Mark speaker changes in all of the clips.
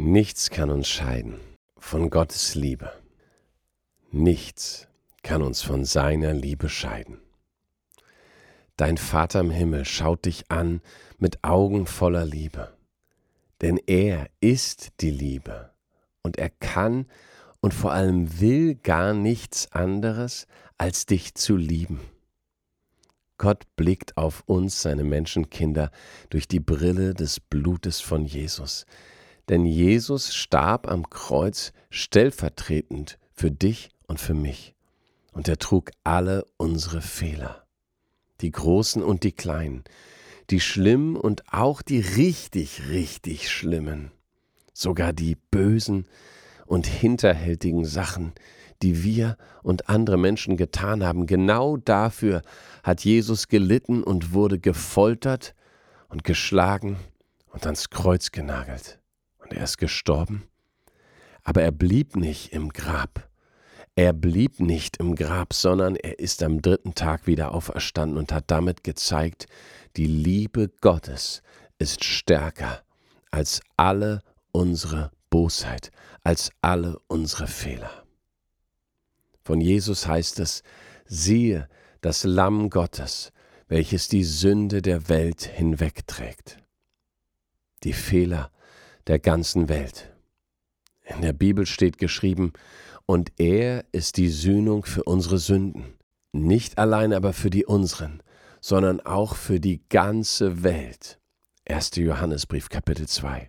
Speaker 1: Nichts kann uns scheiden von Gottes Liebe. Nichts kann uns von seiner Liebe scheiden. Dein Vater im Himmel schaut dich an mit Augen voller Liebe. Denn er ist die Liebe und er kann und vor allem will gar nichts anderes, als dich zu lieben. Gott blickt auf uns, seine Menschenkinder, durch die Brille des Blutes von Jesus. Denn Jesus starb am Kreuz stellvertretend für dich und für mich. Und er trug alle unsere Fehler, die großen und die kleinen, die schlimmen und auch die richtig, richtig schlimmen, sogar die bösen und hinterhältigen Sachen, die wir und andere Menschen getan haben. Genau dafür hat Jesus gelitten und wurde gefoltert und geschlagen und ans Kreuz genagelt. Und er ist gestorben, aber er blieb nicht im Grab. Er blieb nicht im Grab, sondern er ist am 3. Tag wieder auferstanden und hat damit gezeigt, die Liebe Gottes ist stärker als alle unsere Bosheit, als alle unsere Fehler. Von Jesus heißt es, siehe das Lamm Gottes, welches die Sünde der Welt hinwegträgt. Die Fehler der ganzen Welt. In der Bibel steht geschrieben, und er ist die Sühnung für unsere Sünden, nicht allein aber für die unseren, sondern auch für die ganze Welt. 1. Johannesbrief, Kapitel 2.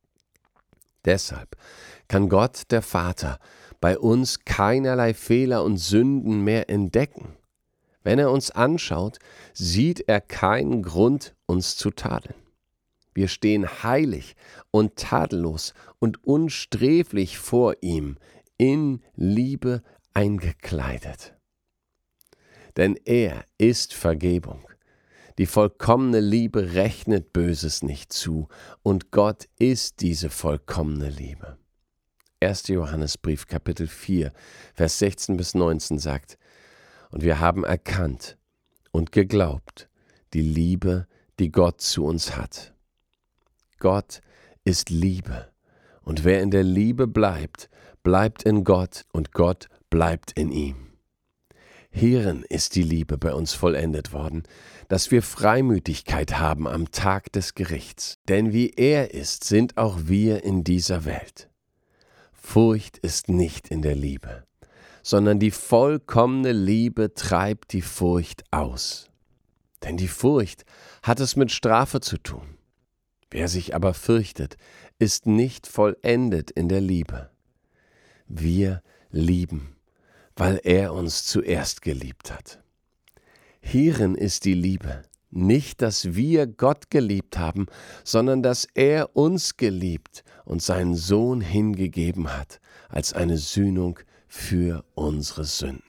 Speaker 1: Deshalb kann Gott, der Vater, bei uns keinerlei Fehler und Sünden mehr entdecken. Wenn er uns anschaut, sieht er keinen Grund, uns zu tadeln. Wir stehen heilig und tadellos und unsträflich vor ihm, in Liebe eingekleidet. Denn er ist Vergebung. Die vollkommene Liebe rechnet Böses nicht zu, und Gott ist diese vollkommene Liebe. 1. Johannesbrief, Kapitel 4, Vers 16 bis 19 sagt, und wir haben erkannt und geglaubt die Liebe, die Gott zu uns hat. Gott ist Liebe, und wer in der Liebe bleibt, bleibt in Gott und Gott bleibt in ihm. Hierin ist die Liebe bei uns vollendet worden, dass wir Freimütigkeit haben am Tag des Gerichts. Denn wie er ist, sind auch wir in dieser Welt. Furcht ist nicht in der Liebe, sondern die vollkommene Liebe treibt die Furcht aus. Denn die Furcht hat es mit Strafe zu tun. Wer sich aber fürchtet, ist nicht vollendet in der Liebe. Wir lieben, weil er uns zuerst geliebt hat. Hierin ist die Liebe, nicht, dass wir Gott geliebt haben, sondern dass er uns geliebt und seinen Sohn hingegeben hat, als eine Sühnung für unsere Sünden.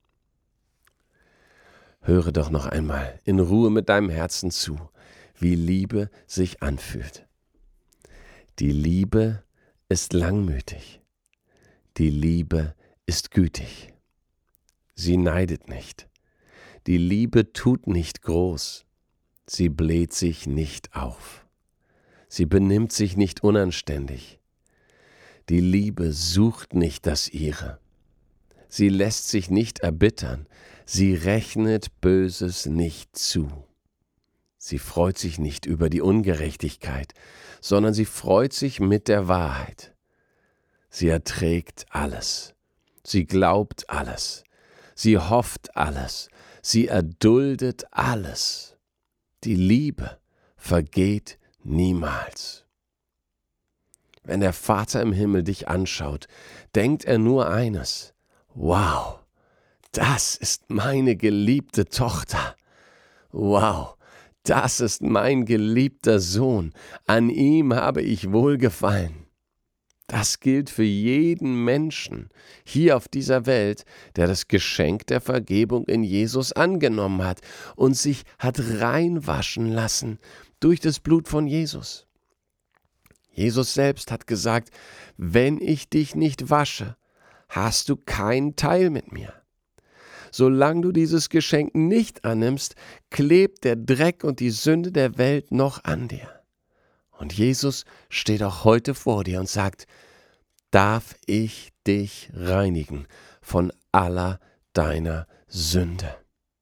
Speaker 1: Höre doch noch einmal in Ruhe mit deinem Herzen zu, wie Liebe sich anfühlt. Die Liebe ist langmütig. Die Liebe ist gütig. Sie neidet nicht. Die Liebe tut nicht groß. Sie bläht sich nicht auf. Sie benimmt sich nicht unanständig. Die Liebe sucht nicht das Ihre. Sie lässt sich nicht erbittern. Sie rechnet Böses nicht zu. Sie freut sich nicht über die Ungerechtigkeit, sondern sie freut sich mit der Wahrheit. Sie erträgt alles. Sie glaubt alles. Sie hofft alles. Sie erduldet alles. Die Liebe vergeht niemals. Wenn der Vater im Himmel dich anschaut, denkt er nur eines: Wow, das ist meine geliebte Tochter. Wow, das ist mein geliebter Sohn. An ihm habe ich Wohlgefallen. Das gilt für jeden Menschen hier auf dieser Welt, der das Geschenk der Vergebung in Jesus angenommen hat und sich hat reinwaschen lassen durch das Blut von Jesus. Jesus selbst hat gesagt, wenn ich dich nicht wasche, hast du keinen Teil mit mir. Solange du dieses Geschenk nicht annimmst, klebt der Dreck und die Sünde der Welt noch an dir. Und Jesus steht auch heute vor dir und sagt, darf ich dich reinigen von aller deiner Sünde?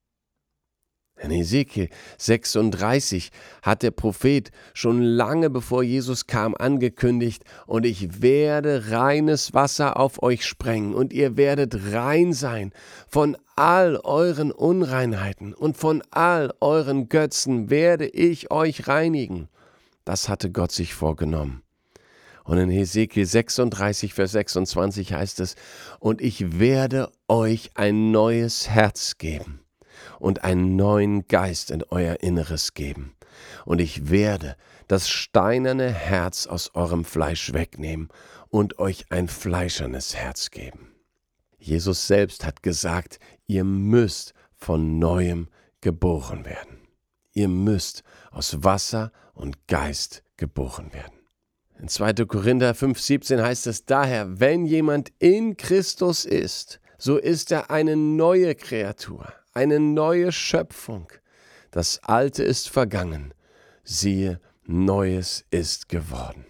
Speaker 1: In Hesekiel 36 hat der Prophet schon lange bevor Jesus kam angekündigt, und ich werde reines Wasser auf euch sprengen und ihr werdet rein sein von all euren Unreinheiten und von all euren Götzen werde ich euch reinigen. Das hatte Gott sich vorgenommen. Und in Hesekiel 36, Vers 26 heißt es, und ich werde euch ein neues Herz geben und einen neuen Geist in euer Inneres geben. Und ich werde das steinerne Herz aus eurem Fleisch wegnehmen und euch ein fleischernes Herz geben. Jesus selbst hat gesagt, ihr müsst von Neuem geboren werden. Ihr müsst aus Wasser und Geist geboren werden. In 2. Korinther 5,17 heißt es daher, wenn jemand in Christus ist, so ist er eine neue Kreatur, eine neue Schöpfung. Das Alte ist vergangen, siehe, Neues ist geworden.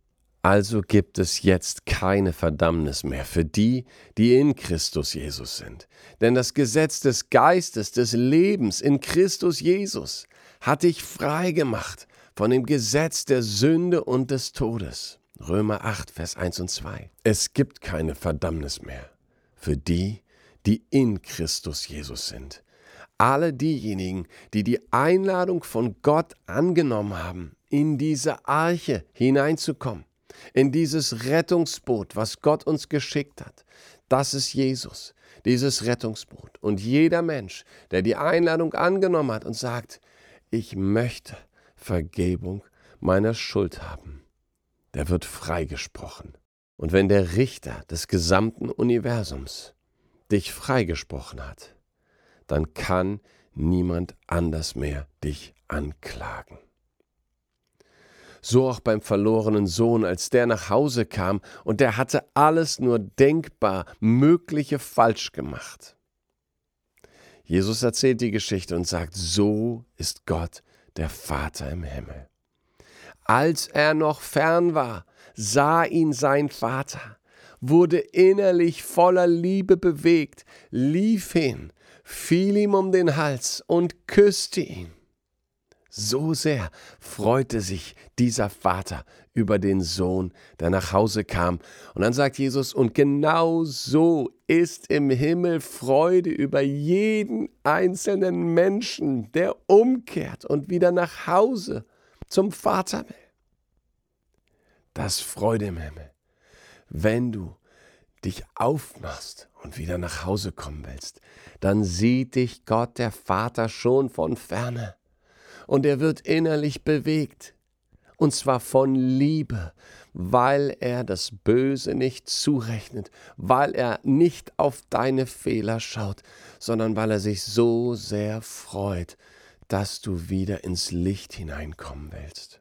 Speaker 1: Also gibt es jetzt keine Verdammnis mehr für die, die in Christus Jesus sind. Denn das Gesetz des Geistes, des Lebens in Christus Jesus hat dich frei gemacht von dem Gesetz der Sünde und des Todes. Römer 8, Vers 1 und 2. Es gibt keine Verdammnis mehr für die, die in Christus Jesus sind. Alle diejenigen, die die Einladung von Gott angenommen haben, in diese Arche hineinzukommen, in dieses Rettungsboot, was Gott uns geschickt hat. Das ist Jesus, dieses Rettungsboot. Und jeder Mensch, der die Einladung angenommen hat und sagt, ich möchte Vergebung meiner Schuld haben, der wird freigesprochen. Und wenn der Richter des gesamten Universums dich freigesprochen hat, dann kann niemand anders mehr dich anklagen. So auch beim verlorenen Sohn, als der nach Hause kam und der hatte alles nur denkbar Mögliche falsch gemacht. Jesus erzählt die Geschichte und sagt, so ist Gott, der Vater im Himmel. Als er noch fern war, sah ihn sein Vater, wurde innerlich voller Liebe bewegt, lief hin, fiel ihm um den Hals und küsste ihn. So sehr freute sich dieser Vater über den Sohn, der nach Hause kam. Und dann sagt Jesus, und genau so ist im Himmel Freude über jeden einzelnen Menschen, der umkehrt und wieder nach Hause zum Vater will. Das ist Freude im Himmel, wenn du dich aufmachst und wieder nach Hause kommen willst, dann sieht dich Gott, der Vater, schon von ferne. Und er wird innerlich bewegt, und zwar von Liebe, weil er das Böse nicht zurechnet, weil er nicht auf deine Fehler schaut, sondern weil er sich so sehr freut, dass du wieder ins Licht hineinkommen willst.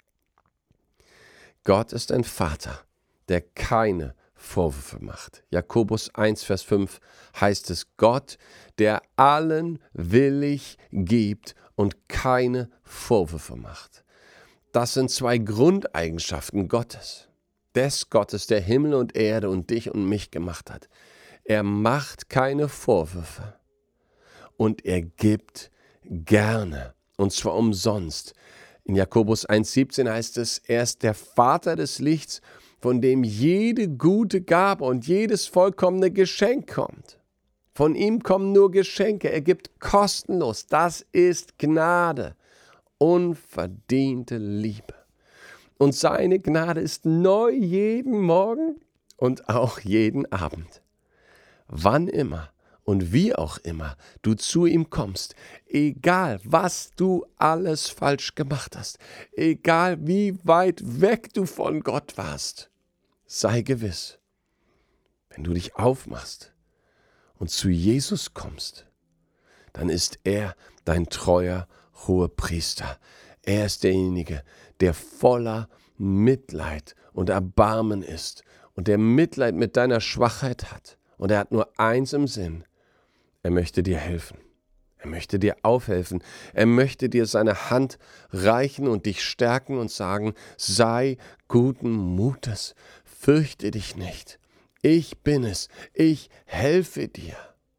Speaker 1: Gott ist ein Vater, der keine Vorwürfe macht. Jakobus 1, Vers 5 heißt es, Gott, der allen willig gibt und keine Vorwürfe macht. Das sind zwei Grundeigenschaften Gottes. Des Gottes, der Himmel und Erde und dich und mich gemacht hat. Er macht keine Vorwürfe und er gibt gerne, und zwar umsonst. In Jakobus 1,17 heißt es, er ist der Vater des Lichts, von dem jede gute Gabe und jedes vollkommene Geschenk kommt. Von ihm kommen nur Geschenke, er gibt kostenlos. Das ist Gnade, unverdiente Liebe. Und seine Gnade ist neu jeden Morgen und auch jeden Abend. Wann immer und wie auch immer du zu ihm kommst, egal was du alles falsch gemacht hast, egal wie weit weg du von Gott warst, sei gewiss, wenn du dich aufmachst und zu Jesus kommst, dann ist er dein treuer Hohepriester. Er ist derjenige, der voller Mitleid und Erbarmen ist und der Mitleid mit deiner Schwachheit hat. Und er hat nur eins im Sinn. Er möchte dir helfen. Er möchte dir aufhelfen. Er möchte dir seine Hand reichen und dich stärken und sagen, sei guten Mutes, fürchte dich nicht. Ich bin es, ich helfe dir.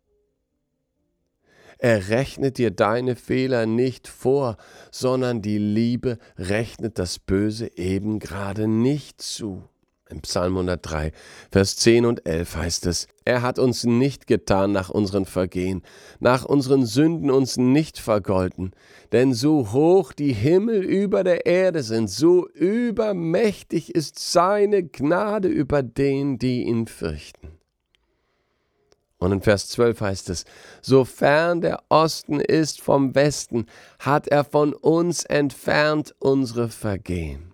Speaker 1: Er rechnet dir deine Fehler nicht vor, sondern die Liebe rechnet das Böse eben gerade nicht zu. Im Psalm 103, Vers 10 und 11 heißt es, er hat uns nicht getan nach unseren Vergehen, nach unseren Sünden uns nicht vergolten, denn so hoch die Himmel über der Erde sind, so übermächtig ist seine Gnade über denen, die ihn fürchten. Und in Vers 12 heißt es, so fern der Osten ist vom Westen, hat er von uns entfernt unsere Vergehen.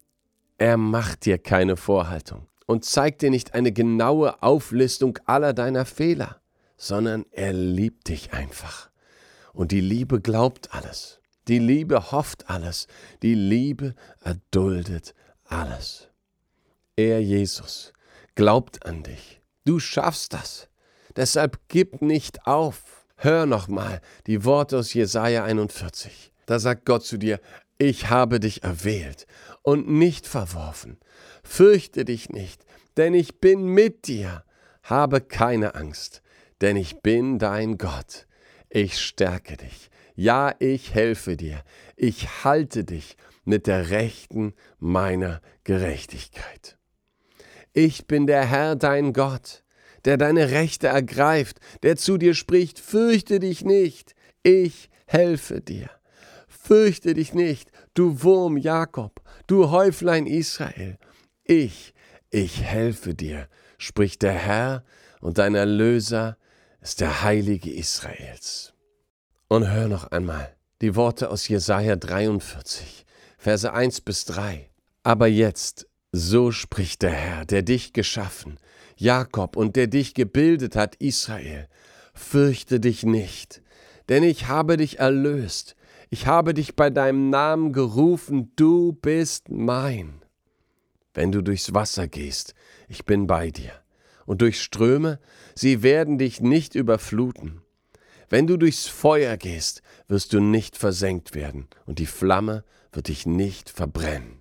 Speaker 1: Er macht dir keine Vorhaltung und zeigt dir nicht eine genaue Auflistung aller deiner Fehler, sondern er liebt dich einfach. Und die Liebe glaubt alles, die Liebe hofft alles, die Liebe erduldet alles. Er, Jesus, glaubt an dich. Du schaffst das. Deshalb gib nicht auf. Hör nochmal die Worte aus Jesaja 41. Da sagt Gott zu dir, ich habe dich erwählt und nicht verworfen. Fürchte dich nicht, denn ich bin mit dir. Habe keine Angst, denn ich bin dein Gott. Ich stärke dich. Ja, ich helfe dir. Ich halte dich mit der Rechten meiner Gerechtigkeit. Ich bin der Herr, dein Gott, der deine Rechte ergreift, der zu dir spricht, fürchte dich nicht, ich helfe dir. Fürchte dich nicht, du Wurm Jakob, du Häuflein Israel. Ich helfe dir, spricht der Herr, und dein Erlöser ist der Heilige Israels. Und hör noch einmal die Worte aus Jesaja 43, Verse 1 bis 3. Aber jetzt, so spricht der Herr, der dich geschaffen, Jakob, und der dich gebildet hat, Israel. Fürchte dich nicht, denn ich habe dich erlöst. Ich habe dich bei deinem Namen gerufen, du bist mein. Wenn du durchs Wasser gehst, ich bin bei dir. Und durch Ströme, sie werden dich nicht überfluten. Wenn du durchs Feuer gehst, wirst du nicht versenkt werden, und die Flamme wird dich nicht verbrennen.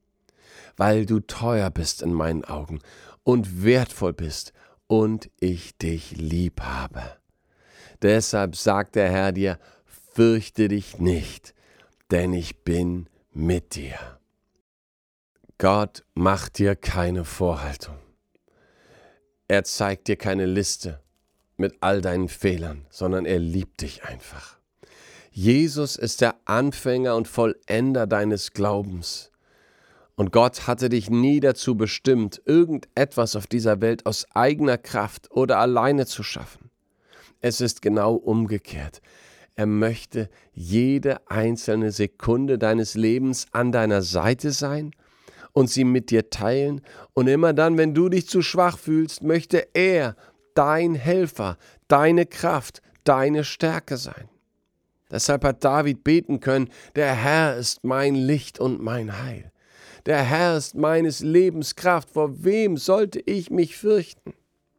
Speaker 1: Weil du teuer bist in meinen Augen und wertvoll bist und ich dich lieb habe. Deshalb sagt der Herr dir, fürchte dich nicht, denn ich bin mit dir. Gott macht dir keine Vorhaltung. Er zeigt dir keine Liste mit all deinen Fehlern, sondern er liebt dich einfach. Jesus ist der Anfänger und Vollender deines Glaubens. Und Gott hatte dich nie dazu bestimmt, irgendetwas auf dieser Welt aus eigener Kraft oder alleine zu schaffen. Es ist genau umgekehrt. Er möchte jede einzelne Sekunde deines Lebens an deiner Seite sein und sie mit dir teilen. Und immer dann, wenn du dich zu schwach fühlst, möchte er dein Helfer, deine Kraft, deine Stärke sein. Deshalb hat David beten können, der Herr ist mein Licht und mein Heil. Der Herr ist meines Lebens Kraft, vor wem sollte ich mich fürchten?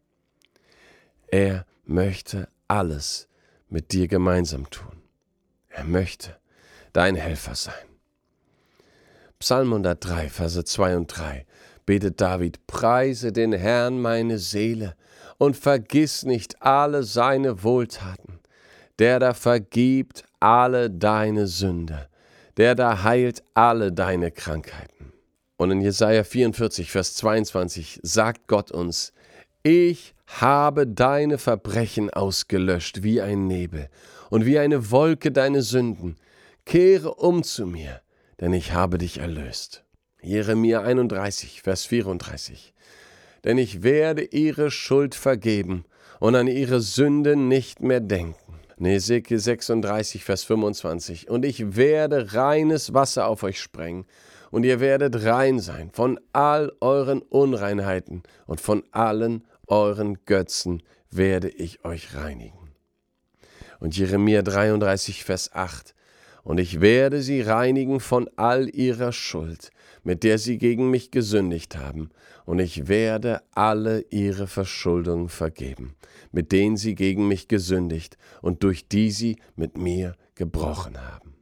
Speaker 1: Er möchte alles mit dir gemeinsam tun. Er möchte dein Helfer sein. Psalm 103, Verse 2 und 3 betet David, preise den Herrn meine Seele und vergiss nicht alle seine Wohltaten, der da vergibt alle deine Sünde, der da heilt alle deine Krankheiten. Und in Jesaja 44, Vers 22 sagt Gott uns, ich habe deine Verbrechen ausgelöscht wie ein Nebel und wie eine Wolke deine Sünden. Kehre um zu mir, denn ich habe dich erlöst. Jeremia 31, Vers 34. Denn ich werde ihre Schuld vergeben und an ihre Sünde nicht mehr denken. Hesekiel 36, Vers 25. Und ich werde reines Wasser auf euch sprengen, und ihr werdet rein sein von all euren Unreinheiten, und von allen euren Götzen werde ich euch reinigen. Und Jeremia 33, Vers 8. und ich werde sie reinigen von all ihrer Schuld, mit der sie gegen mich gesündigt haben, und ich werde alle ihre Verschuldungen vergeben, mit denen sie gegen mich gesündigt und durch die sie mit mir gebrochen haben.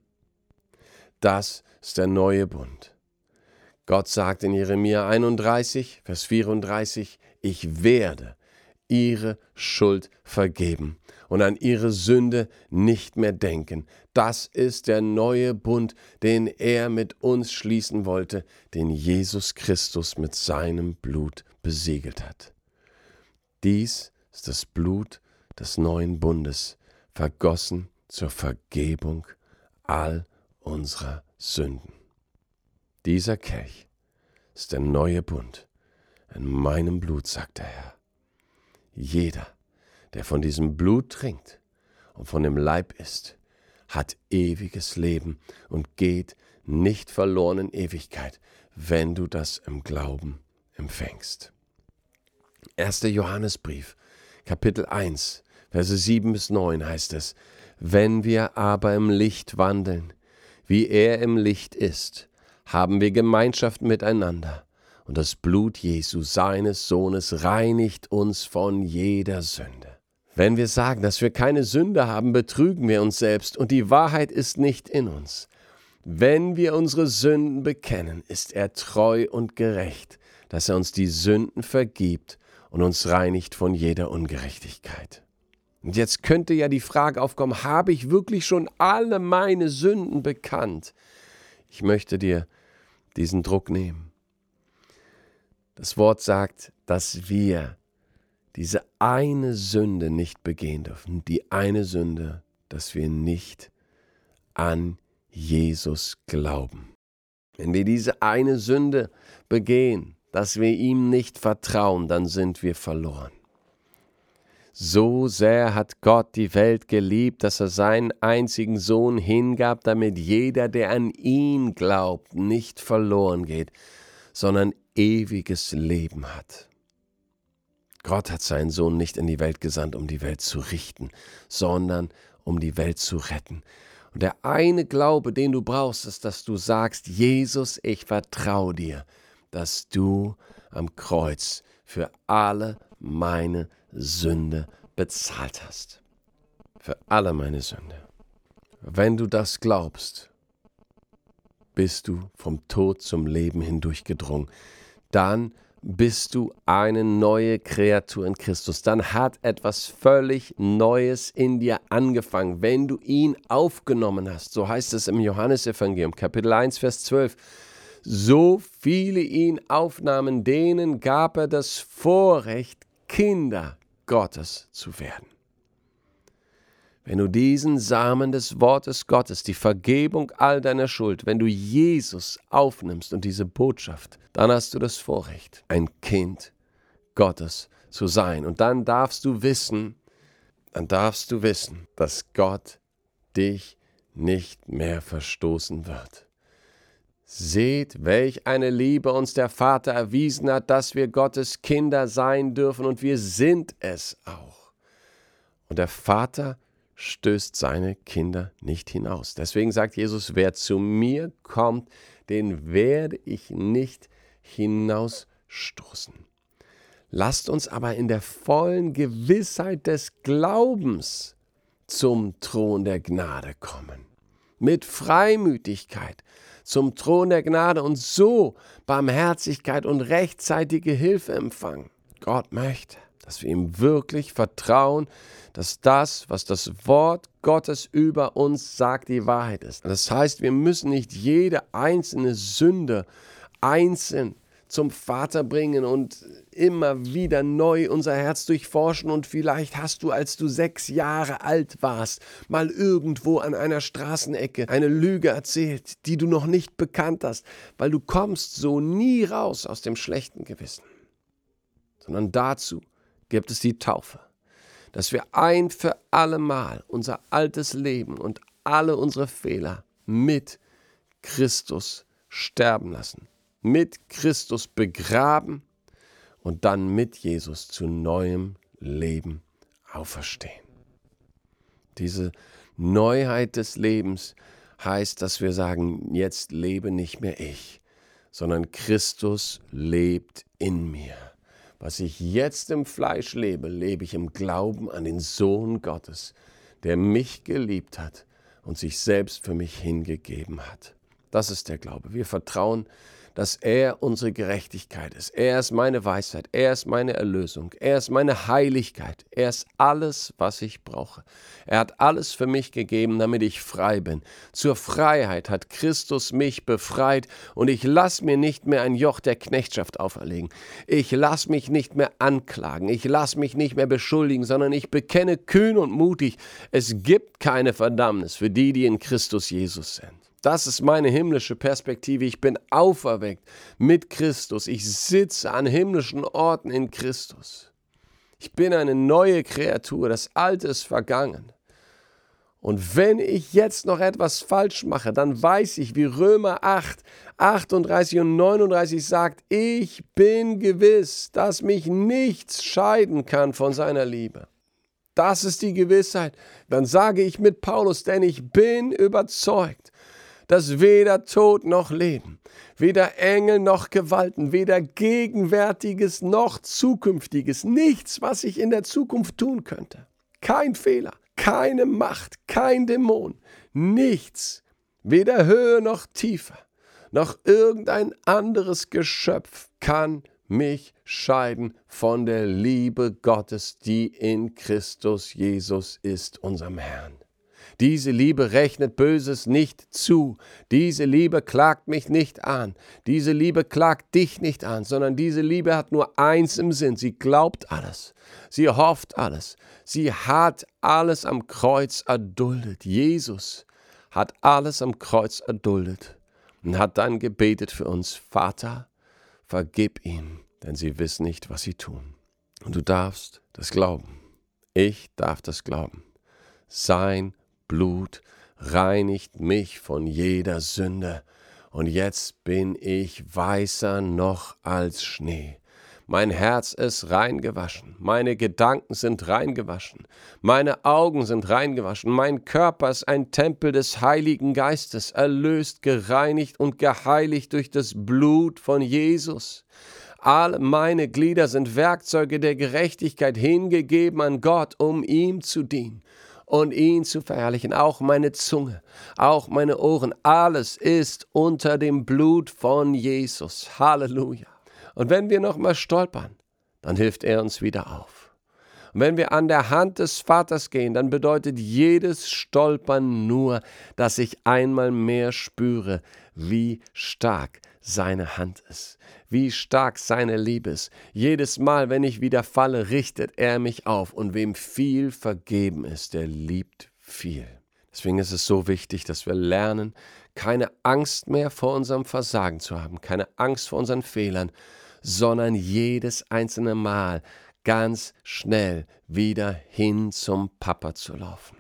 Speaker 1: Das ist der neue Bund. Gott sagt in Jeremia 31, Vers 34, ich werde ihre Schuld vergeben und an ihre Sünde nicht mehr denken. Das ist der neue Bund, den er mit uns schließen wollte, den Jesus Christus mit seinem Blut besiegelt hat. Dies ist das Blut des neuen Bundes, vergossen zur Vergebung all unserer Sünden. Dieser Kelch ist der neue Bund in meinem Blut, sagt der Herr. Jeder, der von diesem Blut trinkt und von dem Leib isst, hat ewiges Leben und geht nicht verloren in Ewigkeit, wenn du das im Glauben empfängst. 1. Johannesbrief, Kapitel 1, Verse 7 bis 9 heißt es, wenn wir aber im Licht wandeln, wie er im Licht ist, haben wir Gemeinschaft miteinander. Und das Blut Jesu, seines Sohnes, reinigt uns von jeder Sünde. Wenn wir sagen, dass wir keine Sünde haben, betrügen wir uns selbst und die Wahrheit ist nicht in uns. Wenn wir unsere Sünden bekennen, ist er treu und gerecht, dass er uns die Sünden vergibt und uns reinigt von jeder Ungerechtigkeit. Und jetzt könnte ja die Frage aufkommen, habe ich wirklich schon alle meine Sünden bekannt? Ich möchte dir diesen Druck nehmen. Das Wort sagt, dass wir diese eine Sünde nicht begehen dürfen. Die eine Sünde, dass wir nicht an Jesus glauben. Wenn wir diese eine Sünde begehen, dass wir ihm nicht vertrauen, dann sind wir verloren. So sehr hat Gott die Welt geliebt, dass er seinen einzigen Sohn hingab, damit jeder, der an ihn glaubt, nicht verloren geht, sondern ewiges Leben hat. Gott hat seinen Sohn nicht in die Welt gesandt, um die Welt zu richten, sondern um die Welt zu retten. Und der eine Glaube, den du brauchst, ist, dass du sagst, Jesus, ich vertraue dir, dass du am Kreuz für alle meine Sünde bezahlt hast. Für alle meine Sünde. Wenn du das glaubst, bist du vom Tod zum Leben hindurchgedrungen. Dann bist du eine neue Kreatur in Christus. Dann hat etwas völlig Neues in dir angefangen, wenn du ihn aufgenommen hast. So heißt es im Johannesevangelium, Kapitel 1, Vers 12. So viele ihn aufnahmen, denen gab er das Vorrecht, Kinder Gottes zu werden. Wenn du diesen Samen des Wortes Gottes, die Vergebung all deiner Schuld, wenn du Jesus aufnimmst und diese Botschaft, dann hast du das Vorrecht, ein Kind Gottes zu sein. Und dann darfst du wissen, dass Gott dich nicht mehr verstoßen wird. Seht, welch eine Liebe uns der Vater erwiesen hat, dass wir Gottes Kinder sein dürfen, und wir sind es auch. Und der Vater stößt seine Kinder nicht hinaus. Deswegen sagt Jesus, wer zu mir kommt, den werde ich nicht hinausstoßen. Lasst uns aber in der vollen Gewissheit des Glaubens zum Thron der Gnade kommen. Mit Freimütigkeit zum Thron der Gnade und so Barmherzigkeit und rechtzeitige Hilfe empfangen. Gott möchte, dass wir ihm wirklich vertrauen, dass das, was das Wort Gottes über uns sagt, die Wahrheit ist. Das heißt, wir müssen nicht jede einzelne Sünde einzeln zum Vater bringen und immer wieder neu unser Herz durchforschen. Und vielleicht hast du, als du 6 Jahre alt warst, mal irgendwo an einer Straßenecke eine Lüge erzählt, die du noch nicht bekannt hast, weil du kommst so nie raus aus dem schlechten Gewissen. Sondern dazu gibt es die Taufe, dass wir ein für alle Mal unser altes Leben und alle unsere Fehler mit Christus sterben lassen, mit Christus begraben und dann mit Jesus zu neuem Leben auferstehen. Diese Neuheit des Lebens heißt, dass wir sagen, jetzt lebe nicht mehr ich, sondern Christus lebt in mir. Was ich jetzt im Fleisch lebe, lebe ich im Glauben an den Sohn Gottes, der mich geliebt hat und sich selbst für mich hingegeben hat. Das ist der Glaube. Wir vertrauen, dass er unsere Gerechtigkeit ist. Er ist meine Weisheit. Er ist meine Erlösung. Er ist meine Heiligkeit. Er ist alles, was ich brauche. Er hat alles für mich gegeben, damit ich frei bin. Zur Freiheit hat Christus mich befreit und ich lasse mir nicht mehr ein Joch der Knechtschaft auferlegen. Ich lasse mich nicht mehr anklagen. Ich lasse mich nicht mehr beschuldigen, sondern ich bekenne kühn und mutig, es gibt keine Verdammnis für die, die in Christus Jesus sind. Das ist meine himmlische Perspektive. Ich bin auferweckt mit Christus. Ich sitze an himmlischen Orten in Christus. Ich bin eine neue Kreatur. Das Alte ist vergangen. Und wenn ich jetzt noch etwas falsch mache, dann weiß ich, wie Römer 8, 38 und 39 sagt, ich bin gewiss, dass mich nichts scheiden kann von seiner Liebe. Das ist die Gewissheit. Dann sage ich mit Paulus, denn ich bin überzeugt, dass weder Tod noch Leben, weder Engel noch Gewalten, weder Gegenwärtiges noch Zukünftiges, nichts, was ich in der Zukunft tun könnte, kein Fehler, keine Macht, kein Dämon, nichts, weder Höhe noch Tiefe, noch irgendein anderes Geschöpf kann mich scheiden von der Liebe Gottes, die in Christus Jesus ist, unserem Herrn. Diese Liebe rechnet Böses nicht zu. Diese Liebe klagt mich nicht an. Diese Liebe klagt dich nicht an, sondern diese Liebe hat nur eins im Sinn. Sie glaubt alles. Sie hofft alles. Sie hat alles am Kreuz erduldet. Jesus hat alles am Kreuz erduldet und hat dann gebetet für uns: Vater, vergib ihnen, denn sie wissen nicht, was sie tun. Und du darfst das glauben. Ich darf das glauben. Sein Blut reinigt mich von jeder Sünde, und jetzt bin ich weißer noch als Schnee. Mein Herz ist rein gewaschen, meine Gedanken sind rein gewaschen, meine Augen sind rein gewaschen, mein Körper ist ein Tempel des Heiligen Geistes, erlöst, gereinigt und geheiligt durch das Blut von Jesus. All meine Glieder sind Werkzeuge der Gerechtigkeit, hingegeben an Gott, um ihm zu dienen und ihn zu verherrlichen. Auch meine Zunge, auch meine Ohren, alles ist unter dem Blut von Jesus. Halleluja. Und wenn wir nochmal stolpern, dann hilft er uns wieder auf. Und wenn wir an der Hand des Vaters gehen, dann bedeutet jedes Stolpern nur, dass ich einmal mehr spüre, wie stark seine Hand ist, wie stark seine Liebe ist. Jedes Mal, wenn ich wieder falle, richtet er mich auf. Und wem viel vergeben ist, der liebt viel. Deswegen ist es so wichtig, dass wir lernen, keine Angst mehr vor unserem Versagen zu haben, keine Angst vor unseren Fehlern, sondern jedes einzelne Mal ganz schnell wieder hin zum Papa zu laufen.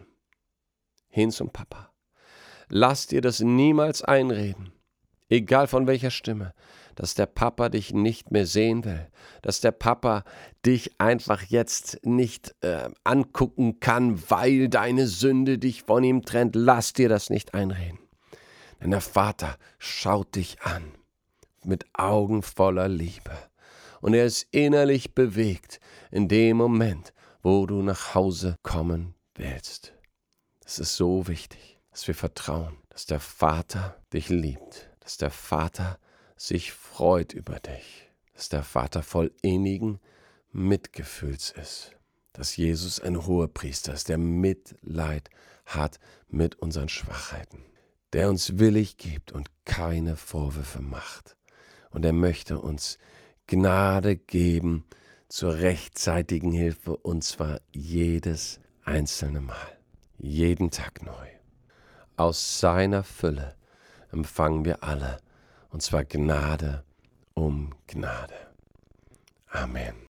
Speaker 1: Hin zum Papa. Lass dir das niemals einreden, egal von welcher Stimme, dass der Papa dich nicht mehr sehen will, dass der Papa dich einfach jetzt nicht angucken kann, weil deine Sünde dich von ihm trennt. Lass dir das nicht einreden. Denn der Vater schaut dich an mit Augen voller Liebe. Und er ist innerlich bewegt in dem Moment, wo du nach Hause kommen willst. Es ist so wichtig, dass wir vertrauen, dass der Vater dich liebt, dass der Vater sich freut über dich, dass der Vater voll innigen Mitgefühls ist, dass Jesus ein Hohepriester ist, der Mitleid hat mit unseren Schwachheiten, der uns willig gibt und keine Vorwürfe macht. Und er möchte uns Gnade geben zur rechtzeitigen Hilfe, und zwar jedes einzelne Mal, jeden Tag neu. Aus seiner Fülle empfangen wir alle, und zwar Gnade um Gnade. Amen.